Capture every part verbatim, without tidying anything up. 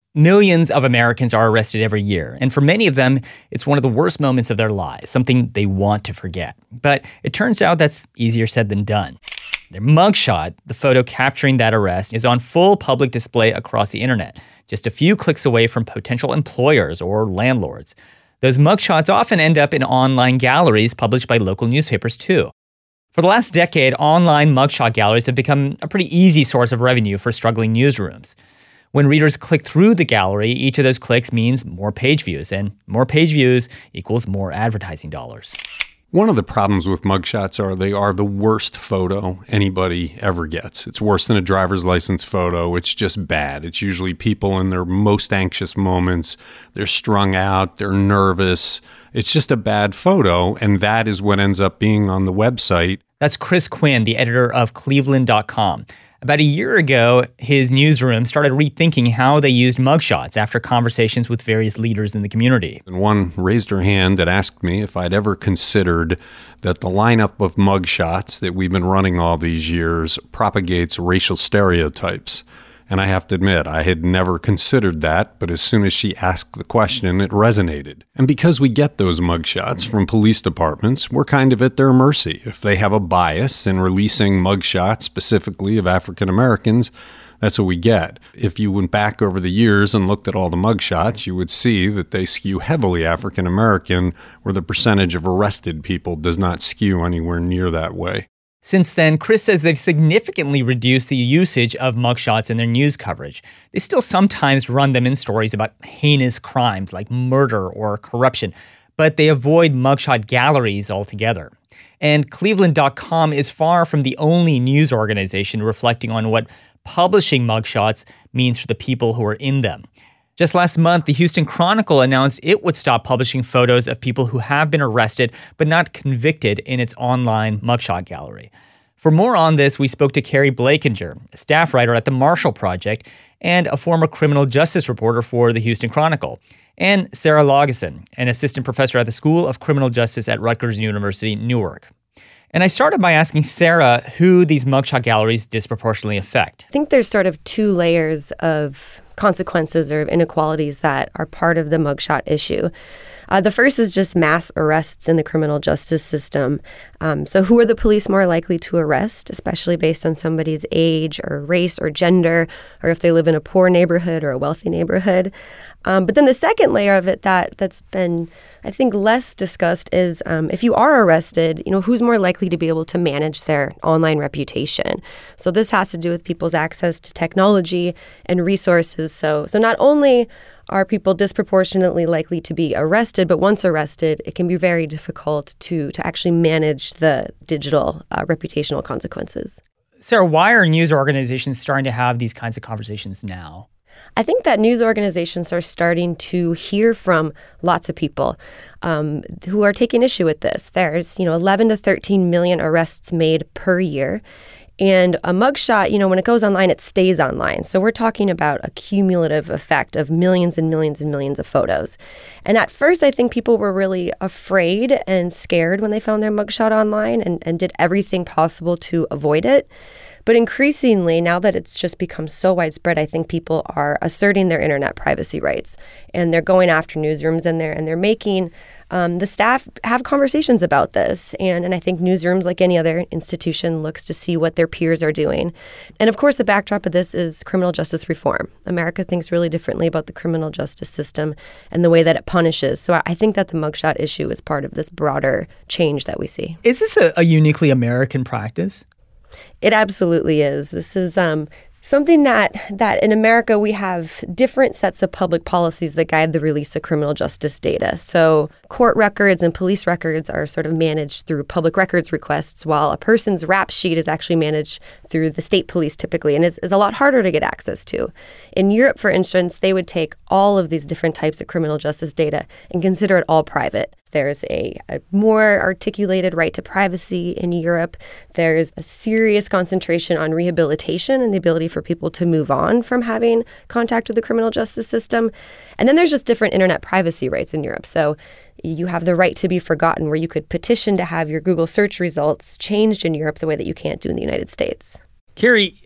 Millions of Americans are arrested every year, and for many of them, it's one of the worst moments of their lives, something they want to forget. But it turns out that's easier said than done. Their mugshot, the photo capturing that arrest, is on full public display across the internet, just a few clicks away from potential employers or landlords. Those mugshots often end up in online galleries published by local newspapers too. For the last decade, online mugshot galleries have become a pretty easy source of revenue for struggling newsrooms. When readers click through the gallery, each of those clicks means more page views, and more page views equals more advertising dollars. One of the problems with mugshots are they are the worst photo anybody ever gets. It's worse than a driver's license photo. It's just bad. It's usually people in their most anxious moments. They're strung out. They're nervous. It's just a bad photo, and that is what ends up being on the website. That's Chris Quinn, the editor of Cleveland dot com. About a year ago, his newsroom started rethinking how they used mugshots after conversations with various leaders in the community. And one raised her hand and asked me if I'd ever considered that the lineup of mugshots that we've been running all these years propagates racial stereotypes. And I have to admit, I had never considered that, but as soon as she asked the question, it resonated. And because we get those mugshots from police departments, we're kind of at their mercy. If they have a bias in releasing mugshots specifically of African Americans, that's what we get. If you went back over the years and looked at all the mugshots, you would see that they skew heavily African American, where the percentage of arrested people does not skew anywhere near that way. Since then, Chris says they've significantly reduced the usage of mugshots in their news coverage. They still sometimes run them in stories about heinous crimes like murder or corruption, but they avoid mugshot galleries altogether. And Cleveland dot com is far from the only news organization reflecting on what publishing mugshots means for the people who are in them. Just last month, the Houston Chronicle announced it would stop publishing photos of people who have been arrested but not convicted in its online mugshot gallery. For more on this, we spoke to Carrie Blakinger, a staff writer at the Marshall Project and a former criminal justice reporter for the Houston Chronicle, and Sarah Lageson, an assistant professor at the School of Criminal Justice at Rutgers University, Newark. And I started by asking Sarah who these mugshot galleries disproportionately affect. I think there's sort of two layers of consequences or inequalities that are part of the mugshot issue. Uh, the first is just mass arrests in the criminal justice system. Um, so who are the police more likely to arrest, especially based on somebody's age or race or gender, or if they live in a poor neighborhood or a wealthy neighborhood? Um, but then the second layer of it that, that's been, I think, less discussed is um, if you are arrested, you know, who's more likely to be able to manage their online reputation? So this has to do with people's access to technology and resources. So, so not only are people disproportionately likely to be arrested, but once arrested, it can be very difficult to, to actually manage the digital uh, reputational consequences. Sarah, why are news organizations starting to have these kinds of conversations now? I think that news organizations are starting to hear from lots of people um, who are taking issue with this. There's, you know, eleven to thirteen million arrests made per year. And a mugshot, you know, when it goes online, it stays online. So we're talking about a cumulative effect of millions and millions and millions of photos. And at first, I think people were really afraid and scared when they found their mugshot online and, and did everything possible to avoid it. But increasingly, now that it's just become so widespread, I think people are asserting their internet privacy rights. And they're going after newsrooms and they're, and they're making um, the staff have conversations about this. And, and I think newsrooms, like any other institution, looks to see what their peers are doing. And of course, the backdrop of this is criminal justice reform. America thinks really differently about the criminal justice system and the way that it punishes. So I think that the mugshot issue is part of this broader change that we see. Is this a, a uniquely American practice? It absolutely is. This is um, something that that in America we have different sets of public policies that guide the release of criminal justice data. So court records and police records are sort of managed through public records requests, while a person's rap sheet is actually managed through the state police typically, and is, is a lot harder to get access to. In Europe, for instance, they would take all of these different types of criminal justice data and consider it all private. There's a, a more articulated right to privacy in Europe. There's a serious concentration on rehabilitation and the ability for people to move on from having contact with the criminal justice system. And then there's just different internet privacy rights in Europe. So you have the right to be forgotten, where you could petition to have your Google search results changed in Europe the way that you can't do in the United States. Carrie,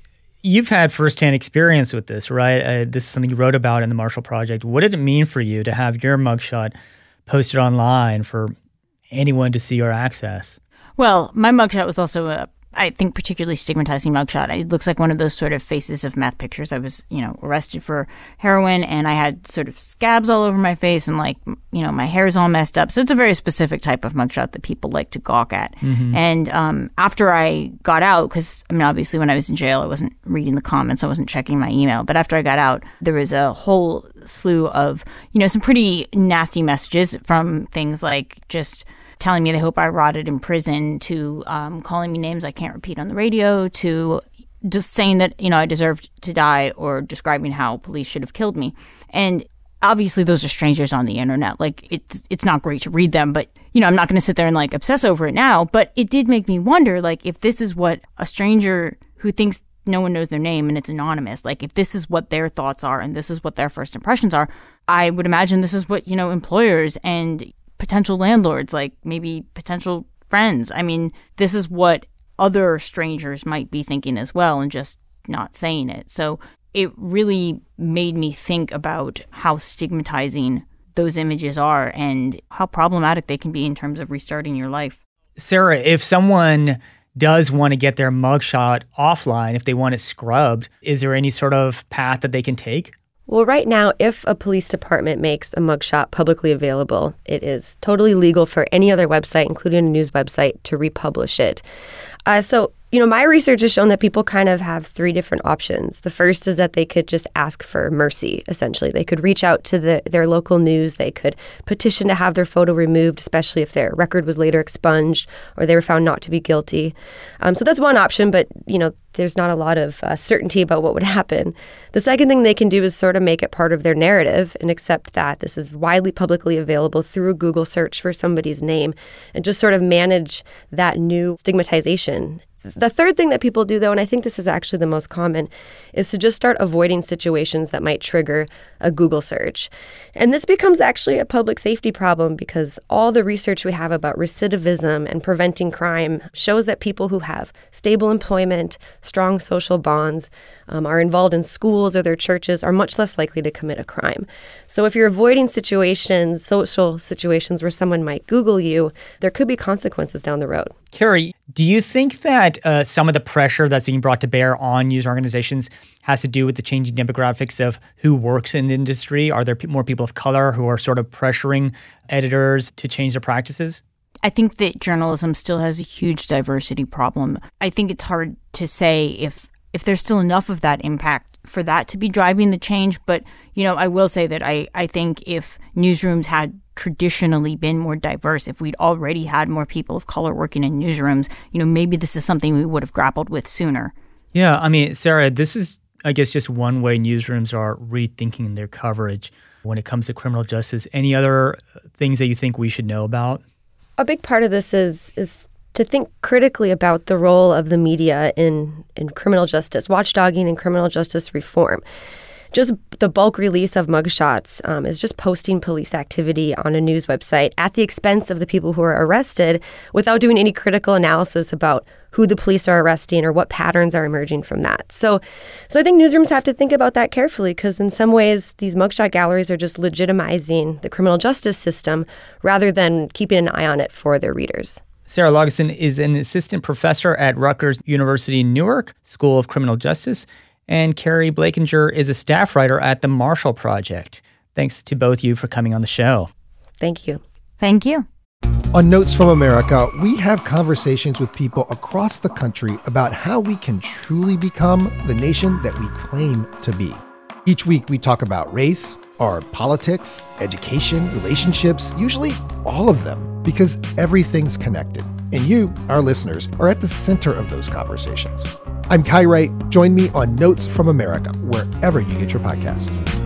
You've had firsthand experience with this, right? Uh, this is something you wrote about in the Marshall Project. What did it mean for you to have your mugshot posted online for anyone to see or access? Well, my mugshot was also a I think particularly stigmatizing mugshot. It looks like one of those sort of faces of meth pictures. I was, you know, arrested for heroin, and I had sort of scabs all over my face, and like, you know, my hair's all messed up. So it's a very specific type of mugshot that people like to gawk at. Mm-hmm. And um, after I got out, because I mean, obviously when I was in jail, I wasn't reading the comments, I wasn't checking my email. But after I got out, there was a whole slew of, you know, some pretty nasty messages from things like just telling me they hope I rotted in prison, to um, calling me names I can't repeat on the radio, to just saying that, you know, I deserved to die, or describing how police should have killed me. And obviously those are strangers on the internet. Like, it's it's not great to read them, but, you know, I'm not going to sit there and like obsess over it now. But it did make me wonder, like, if this is what a stranger who thinks no one knows their name and it's anonymous, like, if this is what their thoughts are and this is what their first impressions are, I would imagine this is what, you know, employers and potential landlords, like maybe potential friends. I mean, this is what other strangers might be thinking as well, and just not saying it. So it really made me think about how stigmatizing those images are and how problematic they can be in terms of restarting your life. Sarah, if someone does want to get their mugshot offline, if they want it scrubbed, is there any sort of path that they can take? Well, right now, if a police department makes a mugshot publicly available, it is totally legal for any other website, including a news website, to republish it. Uh, so, you know, my research has shown that people kind of have three different options. The first is that they could just ask for mercy, essentially. They could reach out to the, their local news. They could petition to have their photo removed, especially if their record was later expunged or they were found not to be guilty. Um, so that's one option, but, you know, there's not a lot of uh, certainty about what would happen. The second thing they can do is sort of make it part of their narrative and accept that this is widely publicly available through a Google search for somebody's name, and just sort of manage that new stigmatization. The third thing that people do, though, and I think this is actually the most common, is to just start avoiding situations that might trigger a Google search. And this becomes actually a public safety problem, because all the research we have about recidivism and preventing crime shows that people who have stable employment, strong social bonds, um, are involved in schools or their churches are much less likely to commit a crime. So if you're avoiding situations, social situations where someone might Google you, there could be consequences down the road. Carrie, do you think that uh, some of the pressure that's being brought to bear on news organizations has to do with the changing demographics of who works in the industry? Are there p- more people of color who are sort of pressuring editors to change their practices? I think that journalism still has a huge diversity problem. I think it's hard to say if if there's still enough of that impact for that to be driving the change. But, you know, I will say that I, I think if newsrooms had traditionally been more diverse, if we'd already had more people of color working in newsrooms, you know, maybe this is something we would have grappled with sooner. Yeah, I mean, Sarah, this is, I guess, just one way newsrooms are rethinking their coverage when it comes to criminal justice. Any other things that you think we should know about? A big part of this is is to think critically about the role of the media in, in criminal justice, watchdogging and criminal justice reform. Just the bulk release of mugshots um, is just posting police activity on a news website at the expense of the people who are arrested, without doing any critical analysis about who the police are arresting or what patterns are emerging from that. So so I think newsrooms have to think about that carefully, because in some ways these mugshot galleries are just legitimizing the criminal justice system rather than keeping an eye on it for their readers. Sarah Lageson is an assistant professor at Rutgers University in Newark School of Criminal Justice, and Carrie Blakinger is a staff writer at the Marshall Project. Thanks to both of you for coming on the show. Thank you. Thank you. On Notes from America, we have conversations with people across the country about how we can truly become the nation that we claim to be. Each week, we talk about race, our politics, education, relationships, usually all of them, because everything's connected. And you, our listeners, are at the center of those conversations. I'm Kai Wright. Join me on Notes from America, wherever you get your podcasts.